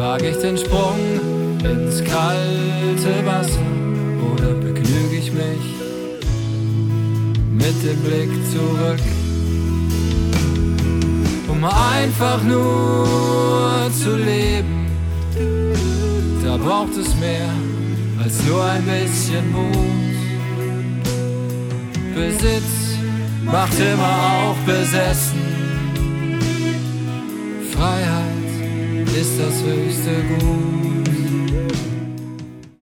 Wage ich den Sprung ins kalte Wasser oder begnüge ich mich mit dem Blick zurück, um einfach nur zu leben? Da braucht es mehr als nur ein bisschen Mut. Besitz macht immer auch besessen. Freiheit ist das höchste Gut.